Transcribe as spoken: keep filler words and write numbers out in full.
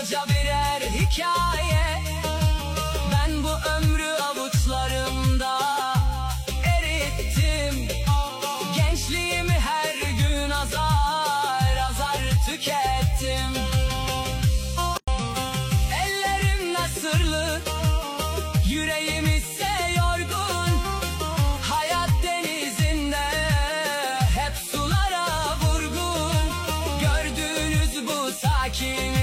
koca birer hikaye. Ben bu ömrü avuçlarımda erittim. Gençliğimi her gün azar azar tükettim. Ellerim nasırlı, yüreğim ise yorgun. Hayat denizinde hep sulara vurgun. Gördüğünüz bu sakin